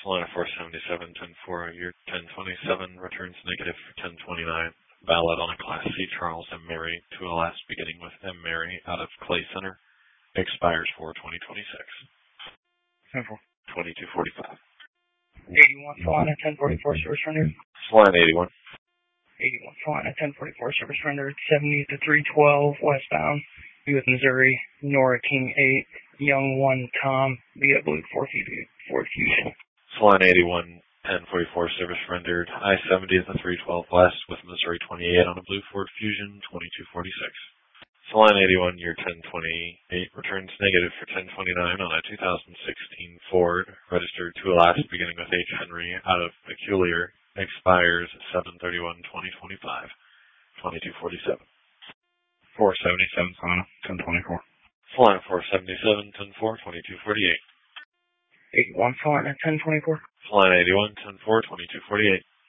Solana 477, 10-4, year 1027, returns negative for 1029. Valid on a Class C Charles M. Mary to a last beginning with M. Mary out of Clay Center. Expires for 2026. 2245. 81 Solana 1044 service rendered. Solana 81. 81 Solana 1044 service rendered. 70 to 312 westbound. Be with Missouri. Nora King 8. Young 1 Tom. Be at Blue Ford Fusion. Solana 81. 1044 service rendered. I-70 at the 312 west with Missouri 28 on a Blue Ford Fusion 2246. Solana 81 year 1028 returns negative for 1029 on a 2016 Ford registered to a last beginning with H. Henry out of Peculiar. Expires 7/31/2025. 2247. 477 Solana 1024. Solana 477 10-4 2248. 81 Solana 1024. Solana 81 10-4 2248.